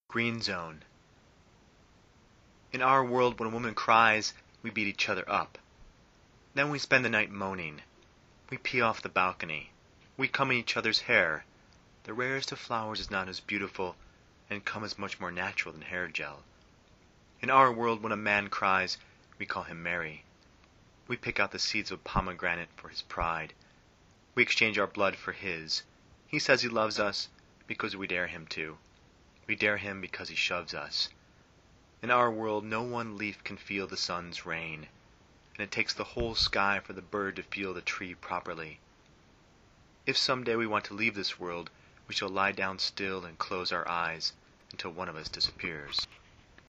Green Zone. In our world, when a woman cries, we beat each other up. Then we spend the night moaning. We pee off the balcony. We comb each other's hair. The rarest of flowers is not as beautiful, and cum is much more natural than hair gel. In our world, when a man cries, we call him Mary. We pick out the seeds of pomegranate for his pride. We exchange our blood for his. He says he loves us because we dare him to. We dare him because he shoves us. In our world, no one leaf can feel the sun's rain, and it takes the whole sky for the bird to feel the tree properly. If some day we want to leave this world, we shall lie down still and close our eyes until one of us disappears.